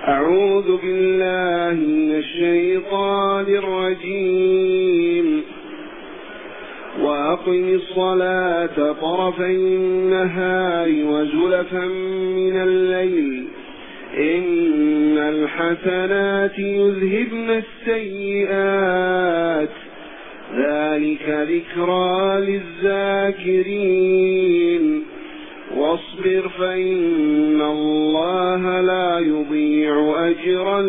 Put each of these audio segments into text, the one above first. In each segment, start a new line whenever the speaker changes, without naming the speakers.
أعوذ بالله من الشيطان الرجيم. وأقم الصلاة طرفي النهار وزلفا من الليل إن الحسنات يذهبن السيئات ذلك ذكرى للذاكرين. واصبر فإن الله لا يضيع أجر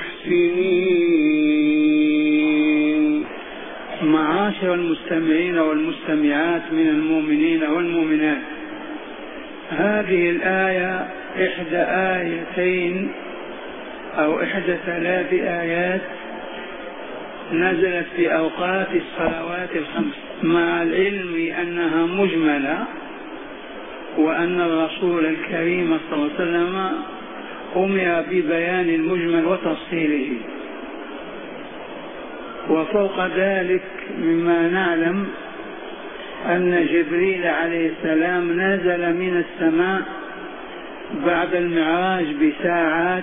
المحسنين.
معاشر المستمعين والمستمعات من المؤمنين والمؤمنات، هذه الآية إحدى آيتين أو إحدى 3 آيات نزلت في أوقات الصلوات الخمس، مع العلم أنها مجملة، وأن الرسول الكريم صلى الله عليه وسلم أمر ببيان المجمل وتفصيله. وفوق ذلك مما نعلم أن جبريل عليه السلام نزل من السماء بعد المعراج بساعات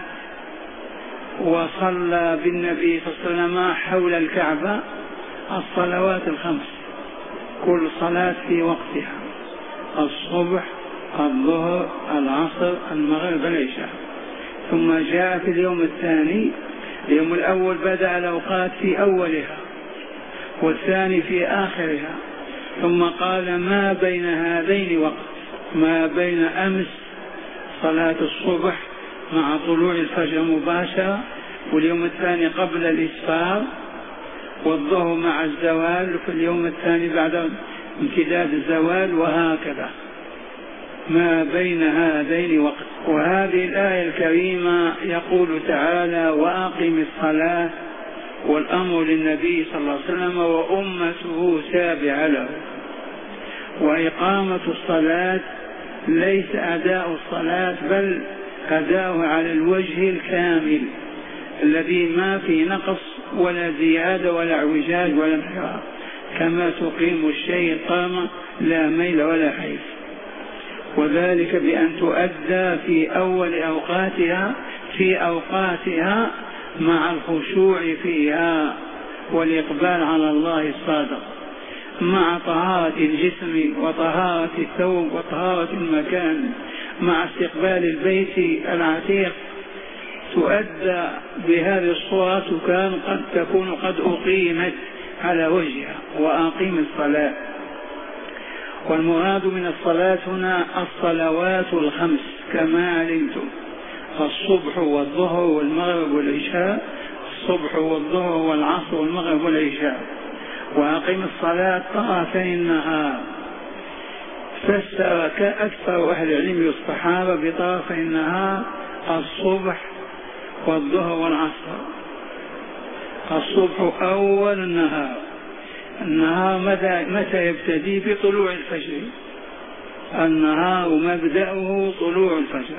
وصلى بالنبي صلى الله عليه وسلم حول الكعبة الصلوات الخمس، كل صلاة في وقتها: الصبح، الظهر، العصر، المغرب، العشاء. ثم جاء في اليوم الثاني، اليوم الأول بدأ الأوقات في أولها والثاني في آخرها، ثم قال ما بين هذين وقت، ما بين أمس صلاة الصبح مع طلوع الفجر مباشرة، واليوم الثاني قبل الإسفار، والظهر مع الزوال في اليوم الثاني بعد امتداد الزوال، وهكذا ما بين هذين وقت. وهذه الآية الكريمة يقول تعالى: وأقم الصلاة، والأمر للنبي صلى الله عليه وسلم وأمته تابعة له. وإقامة الصلاة ليس أداء الصلاة، بل أداؤها على الوجه الكامل الذي ما فيه نقص ولا زيادة ولا اعوجاج ولا انحراف، كما تقيم الشيء قامة لا ميل ولا حيف. وذلك بأن تؤدى في أول أوقاتها مع الخشوع فيها والإقبال على الله الصادق، مع طهارة الجسم وطهارة الثوب وطهارة المكان، مع استقبال البيت العتيق. تؤدى بهذه الصورة تكون قد أقيمت على وجهها. وأقيم الصلاة، والمراد من الصلاة هنا الصلوات الخمس كما علمتم: الصبح والظهر والمغرب والعشاء، الصبح والظهر والعصر والمغرب والعشاء. وأقم الصلاة طرفي النهار، فسر أكثر أهل العلم والصحابة بطرفي النهار الصبح والظهر والعصر. الصبح أول النهار، النهار متى يبتدي؟ بطلوع الفجر، النهار مبدأه طلوع الفجر،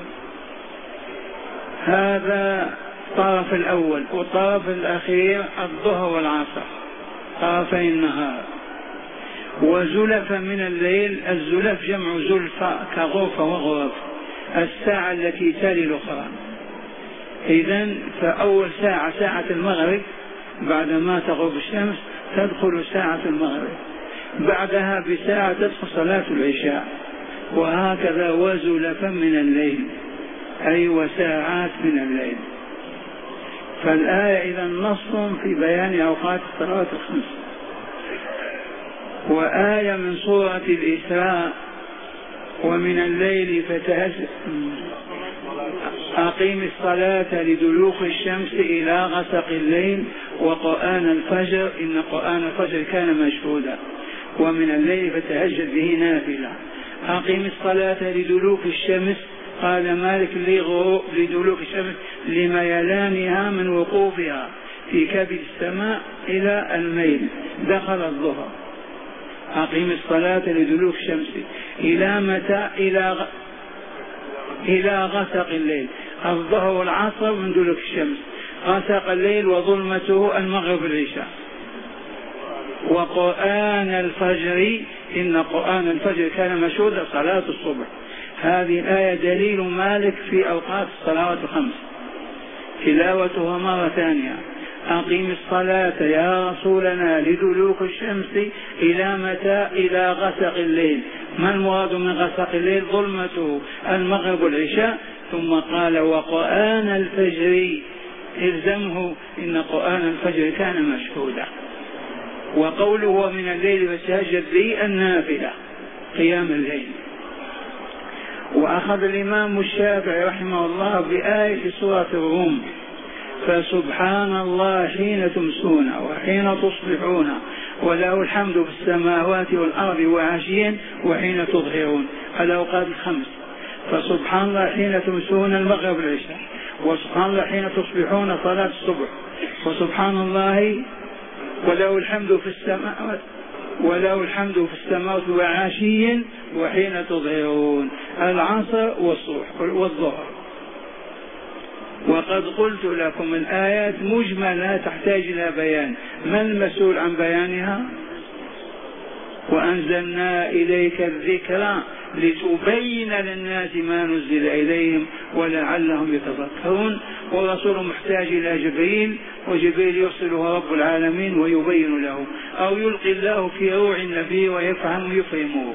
هذا الطرف الأول. والطرف الأخير الظهر والعصر، طرفي النهار. وزلفا من الليل، الزلف جمع زلفة كغرفة وغرف، الساعة التي تلي الأخرى. إذن فأول ساعة ساعة المغرب، بعدما تغرب الشمس تدخل ساعة المغرب، بعدها بساعة تدخل صلاة العشاء، وهكذا. وزلفا من الليل أي وساعات من الليل. فالآية إذا نص في بيان أوقات الصلوات الخمس. وآية من سورة الإسراء: ومن الليل فتهجد، أقيم الصلاة لدلوك الشمس إلى غسق الليل وقرآن الفجر إن قرآن الفجر كان مشهودا. ومن الليل فتهجد به نافلة. أقيم الصلاة لدلوك الشمس، قال مالك لدلوك الشمس لميلانها من وقوفها في كبد السماء إلى الميل، دخل الظهر. أقيم الصلاة لدلوك الشمس إلى متى؟ إلى غسق الليل. الظهر والعصر من دلوك الشمس، غسق الليل وظلمته المغرب والعشاء. وقرآن الفجر إن قرآن الفجر كان مشهودا، صلاة الصبح. هذه الآية دليل مالك في أوقات الصلوات الخمس. تلاوتها مرة ثانية: أقيم الصلاة يا رسولنا لدلوك الشمس إلى متى؟ إلى غسق الليل. ما المراد من غسق الليل؟ ظلمته، المغرب والعشاء. ثم قال: وقرآن الفجر الزمه إن قرآن الفجر كان مشهودا. وقوله ومن الليل فتهجد به النافلة قيام الليل. وأخذ الإمام الشافعي رحمه الله بآية سورة الروم: فسبحان الله حين تمسون وحين تصبحون وله الحمد في السماوات والأرض وعشيا وحين تظهرون. الأوقات الخمس: فسبحان الله حين تمسون المغرب والعشاء، وسبحان الله حين تصبحون صلاة الصبح، وسبحان الله وله الحمد في السماوات وعشيا وحين تظهرون، العصر والصبح والظهر. وقد قلت لكم الآيات مجملة تحتاج إلى بيان. من المسؤول عن بيانها؟ وأنزلنا إليك الذكر لتبين للناس ما نزل إليهم ولعلهم يتذكرون. والرسول محتاج إلى جبريل، وجبريل يرسله رب العالمين ويبين له، أو يلقي الله في روع النبي ويفهمه.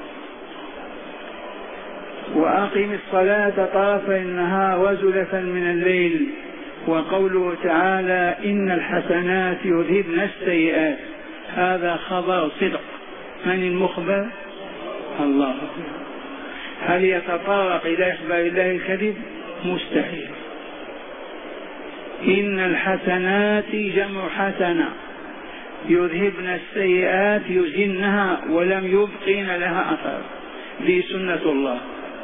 وأقم الصلاة طرفي النهار وزلفا من الليل. وقوله تعالى: إن الحسنات يذهبن السيئات، هذا خبر صدق. من المخبر؟ الله. هل يتطرق إلى إخبار الله الكذب؟ مستحيل. إن الحسنات جمع حسنة، يذهبن السيئات يزنها ولم يبقين لها أثر. دي سنة الله.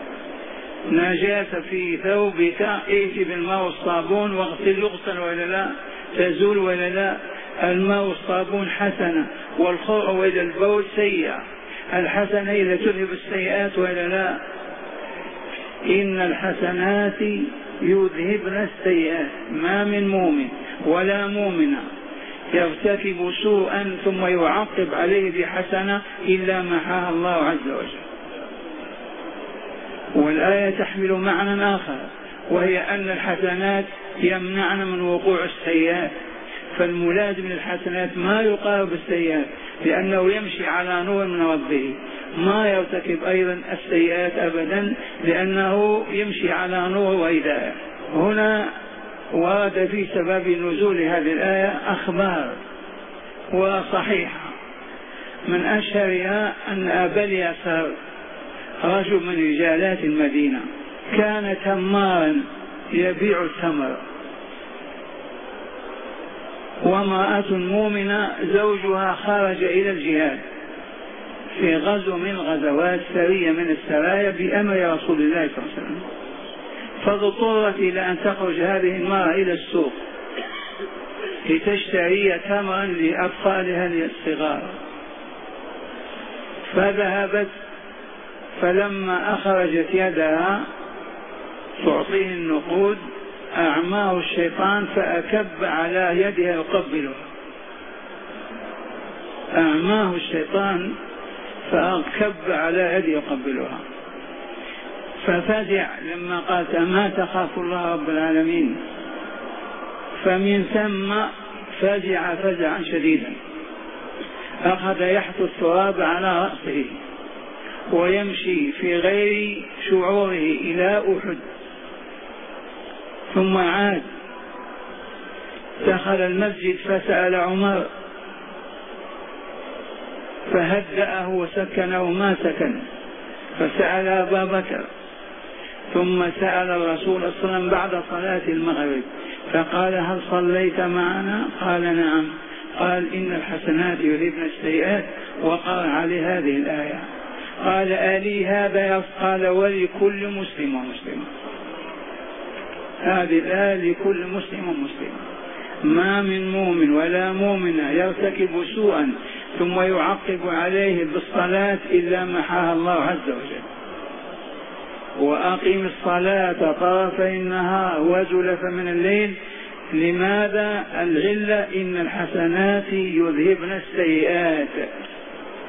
نجاسة في ثوبك ائت بالماء والصابون واغسل، يغسل ولا لا؟ تزول ولا لا؟ الماء والصابون حسنة، والخرع وإلى البول سيئة. الحسنة إذا تذهب السيئات ولا لا؟ إن الحسنات يذهبن السيئات. ما من مؤمن ولا مؤمنة يرتكب سوءا ثم يعقب عليه بحسنة إلا محاها الله عز وجل. والآية تحمل معنى آخر، وهي أن الحسنات يمنعن من وقوع السيئات، فالملازم للحسنات ما يقارب السيئات لأنه يمشي على نور من ربه، ما يرتكب أيضا السيئات أبدا لأنه يمشي على نور وهداية. هنا ورد في سبب نزول هذه الآية أخبار وصحيحة، من أشهرها أن أبا اليسار رجل من رجالات المدينة كان تمارا يبيع التمر، وامرأة مؤمنة زوجها خرج إلى الجهاد في غزو من الغزوات، سرية من السرايا بأمر رسول الله صلى الله عليه وسلم، فاضطرت إلى أن تخرج هذه المرأة إلى السوق لتشتري تمرا لأطفالها الصغار. فذهبت، فلما أخرجت يدها تعطيه النقود أعماه الشيطان فأكب على يدها يقبلها. أعماه الشيطان فأكب على يدها يقبلها، ففزع لما قالت: ما تخاف الله رب العالمين؟ فمن ثم فزع فزعا شديدا، أخذ يحث التراب على رأسه ويمشي في غير شعوره إلى أحد، ثم عاد دخل المسجد فسأل عمر فهدأه وسكنه ما سكن، فسأل أبا بكر، ثم سأل الرسول صلى الله عليه وسلم بعد صلاة المغرب فقال: هل صليت معنا؟ قال: نعم. قال: إن الحسنات يذهبن السيئات، وقرأ عليه هذه الآية. قال: ألي هذا؟ قال: ولكل مسلم ومسلمة. هذه الآية لكل مسلم ومسلمة. ما من مؤمن ولا مؤمنة يرتكب سوءا ثم يعقب عليه بالصلاة إلا محاها الله عز وجل. وأقم الصلاة طرفي النهار وزلفا من الليل. لماذا؟ العلة إن الحسنات يذهبن السيئات.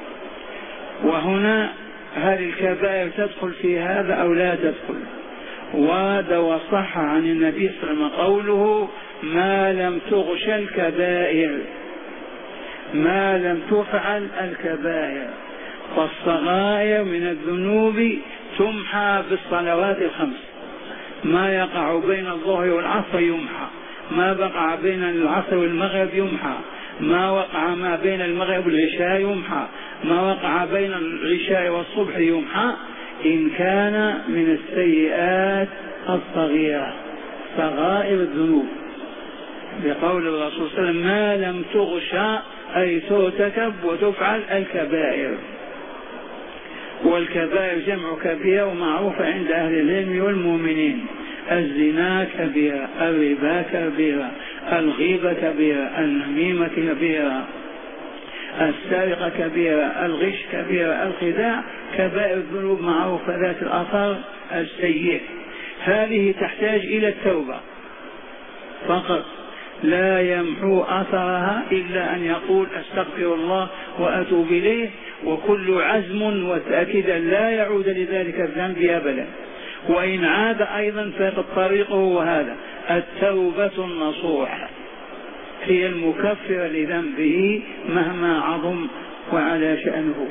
وهنا هل الكبائر تدخل في هذا أو لا تدخل؟ ورد وصح عن النبي صلى الله عليه وسلم قوله: ما لم تغش الكبائر، ما لم تفعل الكبائر. فالصغائر من الذنوب تمحى بالصلوات الخمس، ما يقع بين الظهر والعصر يمحى، ما بقع بين العصر والمغرب يمحى، ما وقع ما بين المغرب والعشاء يمحى، ما وقع بين العشاء والصبح يمحى، إن كان من السيئات الصغيرة، صغائر الذنوب، بقول الرسول صلى الله عليه وسلم: ما لم تغشى أي ترتكب وتفعل الكبائر. والكبائر جمع كبيرة ومعروفة عند أهل العلم والمؤمنين: الزنا كبيرة، الربا كبيرة، الغيبة كبيرة، النميمة كبيرة، السرقة كبيرة، الغش كبيرة، الخداع كبائر الذنوب معروفة ذات الأثر السيء. هذه تحتاج إلى التوبة فقط، لا يمحو أثرها إلا أن يقول: أستغفر الله وأتوب إليه، وكل عزم وتأكيد لا يعود لذلك الذنب أبدا. وإن عاد أيضا فالطريق هو هذا: التوبة النصوح هي المكفرة لذنبه مهما عظم وعلى شأنه.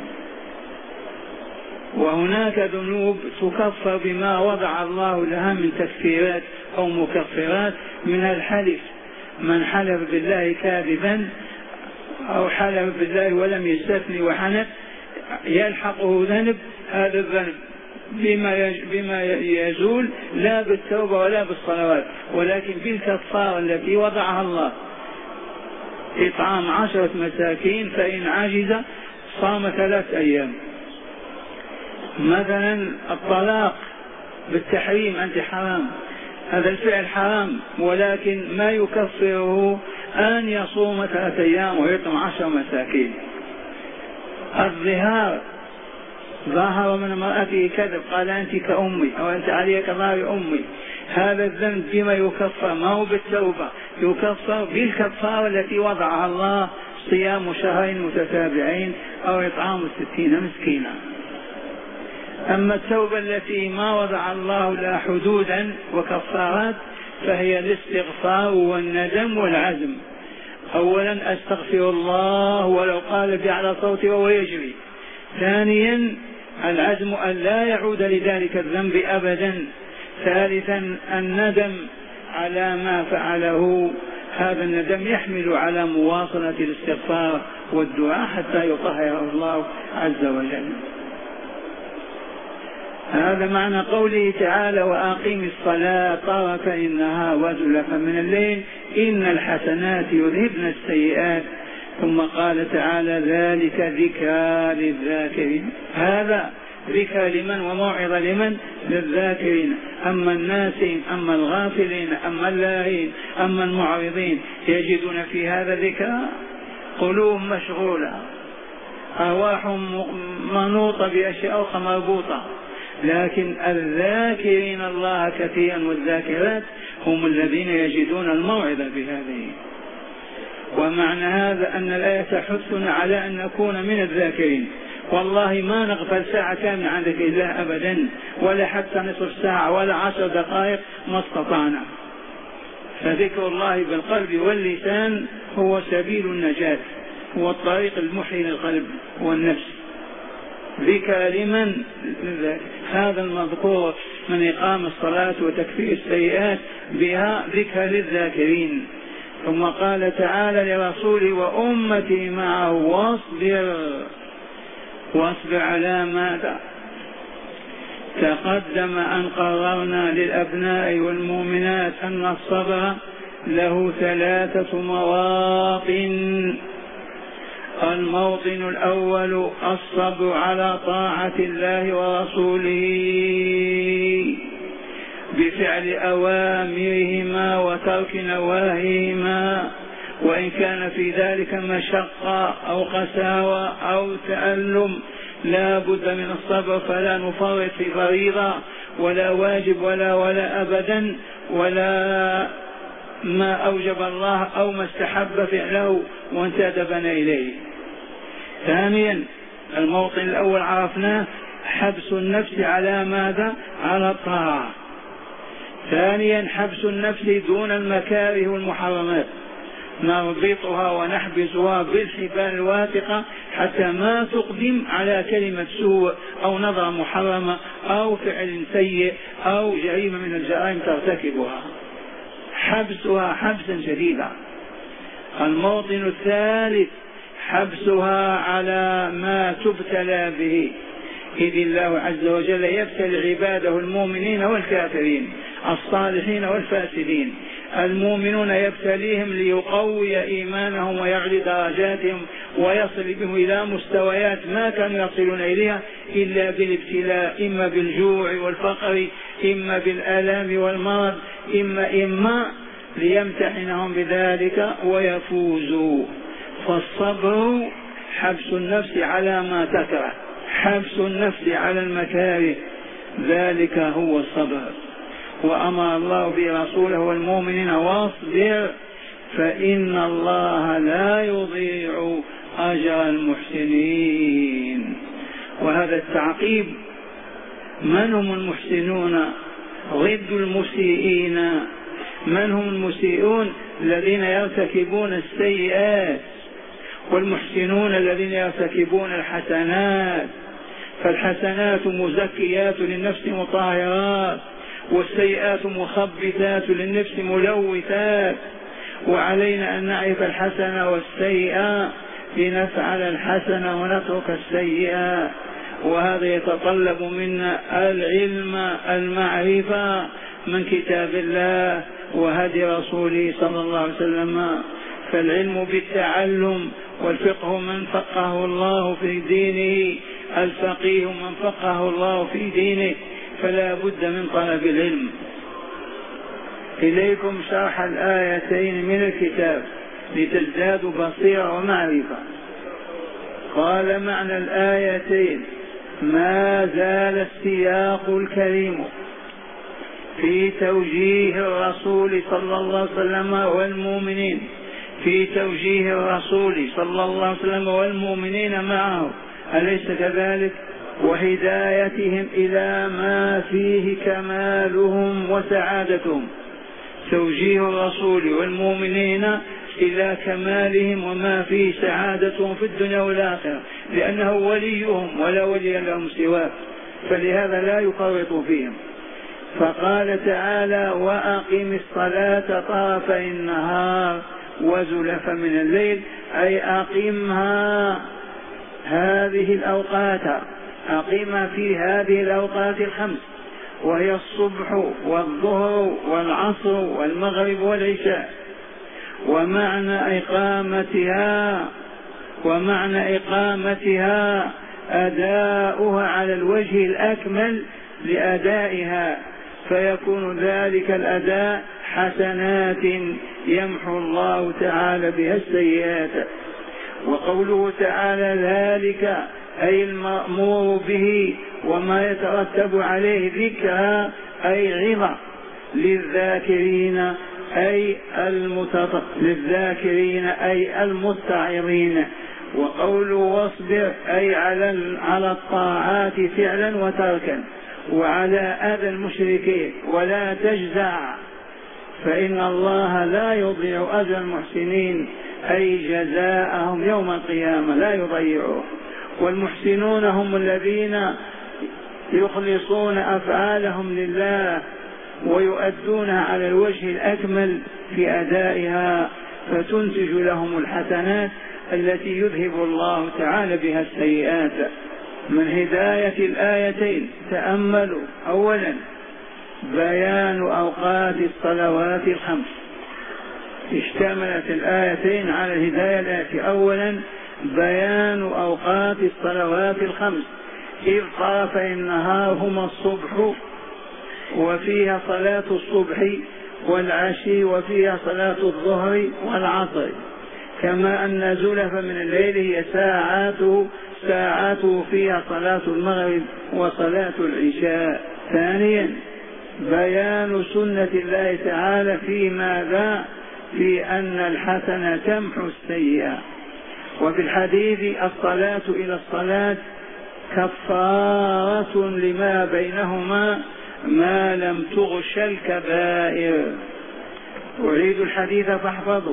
وهناك ذنوب تكفر بما وضع الله لها من تكفيرات أو مكفرات، من الحلف: من حلف بالله كاذبا أو حلف بالله ولم يستثني وحنث يلحقه ذنب، هذا الذنب بما يزول لا بالتوبة ولا بالصلوات، ولكن بالكفارة التي وضعها الله: إطعام 10 مساكين، فإن عجز صام 3 أيام. مثلا الطلاق بالتحريم: أنت حرام، هذا الفعل حرام، ولكن ما يكفره أن يصوم 3 أيام ويطعم 10 مساكين. الظهار: ظهر من امرأته كذب، قال: أنت كأمي أو أنت علي كظهر أمي. هذا الذنب بما يكفر؟ ما هو بالتوبة، يكفر بالكفارة التي وضعها الله: صيام 2 شهرين متتابعين أو إطعام 60 مسكينا. أما التوبة التي ما وضع الله لها حدودا وكفارات فهي الاستغفار والندم والعزم. أولا: أستغفر الله ولو قال بأعلى صوتي وهو يجري. ثانيا: العزم أن لا يعود لذلك الذنب أبدا. ثالثا: الندم على ما فعله، هذا الندم يحمل على مواصلة الاستغفار والدعاء حتى يطهره الله عز وجل. هذا معنى قوله تعالى: وأقيم الصلاة طرفي النهار وزلفا من الليل إن الحسنات يذهبن السيئات. ثم قال تعالى: ذلك ذكرى للذاكرين. هذا ذكر لمن وموعظة لمن؟ للذاكرين. أما الناسين، أما الغافلين، أما اللاهين، أما المعرضين يجدون في هذا ذكرى؟ قلوب مشغولة، أرواحهم منوطة بأشياء أخرى مربوطة. لكن الذاكرين الله كثيرا والذاكرات هم الذين يجدون الموعظة بهذه. ومعنى هذا أن الآية تحثنا على أن نكون من الذاكرين. والله ما نغفل ساعة كاملة عن ذكر الله أبدا، ولا حتى نصف ساعة ولا 10 دقائق ما استطعنا. فذكر الله بالقلب واللسان هو سبيل النجاة، هو الطريق المحيي للقلب والنفس. ذكر لمن؟ هذا المذكور من إقام الصلاة وتكفير السيئات بها ذكر للذاكرين. ثم قال تعالى لرسوله: وأمتي معه واصبر على ماذا تقدم أن قررنا للأبناء والمؤمنات أن الصبر له 3 مواطن. الموطن الأول: الصبر على طاعة الله ورسوله بفعل أوامرهما وترك نواهيهما، وإن كان في ذلك مشقة أو قساوة أو تألم لا بد من الصبر، فلا نفرط في فريضة ولا واجب ولا أبدا، ولا ما أوجب الله أو ما استحب فعله وانتدبنا إليه. ثانيا: الموطن الأول عرفناه: حبس النفس على ماذا؟ على الطاعة، ثانيا حبس النفس دون المكاره والمحرمات، نربطها ونحبسها بالحبال الواثقة حتى ما تقدم على كلمة سوء أو نظرة محرمة أو فعل سيء أو جريمة من الجرائم ترتكبها، حبسها حبسا شديدا. الموطن الثالث حبسها على ما تبتلى به، إذ الله عز وجل يبتلي عباده المؤمنين والكافرين، الصالحين والفاسدين. المؤمنون يبتليهم ليقوي إيمانهم ويعلي درجاتهم ويصل بهم إلى مستويات ما كانوا يصلون إليها إلا بالابتلاء، إما بالجوع والفقر، إما بالآلام والمرض، إما ليمتحنهم بذلك ويفوزوا. فالصبر حبس النفس على ما تكره، حبس النفس على المكاره، ذلك هو الصبر. وأمر الله برسوله والمؤمنين واصبر فإن الله لا يضيع أجر المحسنين. وهذا التعقيب، من هم المحسنون ضد المسيئين؟ من هم المسيئون؟ الذين يرتكبون السيئات، والمحسنون الذين يرتكبون الحسنات. فالحسنات مزكيات للنفس مطهرات، والسيئات مخبثات للنفس ملوثات. وعلينا أن نعرف الحسنة والسيئة لنفعل الحسنة ونترك السيئة، وهذا يتطلب منا العلم، المعرفة من كتاب الله وهدي رسوله صلى الله عليه وسلم. فالعلم بالتعلم، والفقه من فقه الله في دينه، الفقيه من فقه الله في دينه، فلا بد من طلب العلم. إليكم شرح الآيتين من الكتاب لتزدادوا بصيرة ومعرفة. قال معنى الآيتين: ما زال السياق الكريم في توجيه الرسول صلى الله عليه وسلم والمؤمنين، في توجيه الرسول صلى الله عليه وسلم والمؤمنين معه، أليس كذلك؟ وهدايتهم إلى ما فيه كمالهم وسعادتهم. توجيه الرسول والمؤمنين إلى كمالهم وما فيه سعادتهم في الدنيا والآخرة، لأنه وليهم ولا ولي لهم سواه، فلهذا لا يفرط فيهم. فقال تعالى: وأقم الصلاة طرفي النهار وزلفا من الليل، أي أقمها هذه الأوقات، أقمها في هذه الأوقات الخمس، وهي الصبح والظهر والعصر والمغرب والعشاء. ومعنى إقامتها أداؤها على الوجه الأكمل لأدائها، فيكون ذلك الأداء حسنات يمحو الله تعالى بها السيئات. وقوله تعالى ذلك أي المأمور به وما يترتب عليه ذكرى أي عظة للذاكرين أي المتعظين. وقوله واصبر أي على الطاعات فعلا وتركا، وعلى أذى المشركين، ولا تجزع، فإن الله لا يضيع أجر المحسنين أي جزاءهم يوم القيامة لا يضيعه. والمحسنون هم الذين يخلصون أفعالهم لله ويؤدونها على الوجه الأكمل في أدائها، فتنتج لهم الحسنات التي يذهب الله تعالى بها السيئات. من هداية الآيتين تأملوا: أولا بيان أوقات الصلوات الخمس، اشتملت الآيتين على الهداية الآتية: أولا بيان أوقات الصلوات الخمس، إذ طرفي النهار هما الصبح وفيها صلاة الصبح والعشي، وفيها صلاة الظهر والعصر، كما أن زلفا من الليل هي ساعاته فيها صلاة المغرب وصلاة العشاء. ثانيا بيان سنة الله تعالى في ماذا؟ في أن الحسنة تمحو السيئة. وفي الحديث: الصلاة إلى الصلاة كفارة لما بينهما، ما لم تغش الكبائر. أعيد الحديث فاحفظوا.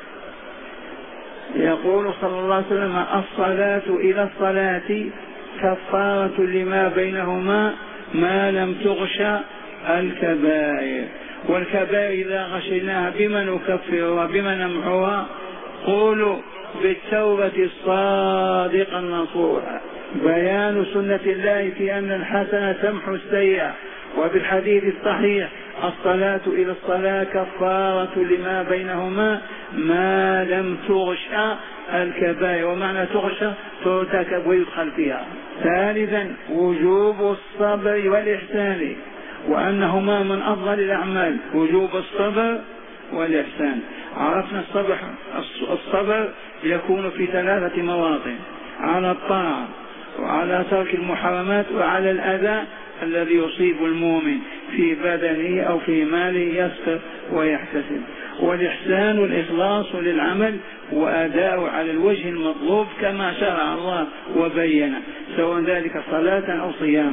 يقول صلى الله عليه وسلم: الصلاة إلى الصلاة كفارة لما بينهما ما لم تغش الكبائر. والكبائر إذا غشيناها بما نكفرها بما نمحوها؟ قولوا: بالتوبة الصادقة النصوحة. بيان سنة الله في أن الحسنة تمحو السيئة. وبالحديث الصحيح: الصلاة إلى الصلاة كفارة لما بينهما ما لم تغش الكبائر. ومعنى تغش ترتكب ويدخل فيها. ثالثا: وجوب الصبر والإحسان، وأنهما من أفضل الأعمال. وجوب الصبر والإحسان. عرفنا الصبر يكون في 3 مواطن: على الطاعة، وعلى ترك المحرمات، وعلى الأذى الذي يصيب المؤمن في بدنه أو في ماله يصبر ويحتسب. والإحسان الإخلاص للعمل وأداء على الوجه المطلوب كما شرع الله وبين، سواء ذلك صلاة أو صيام.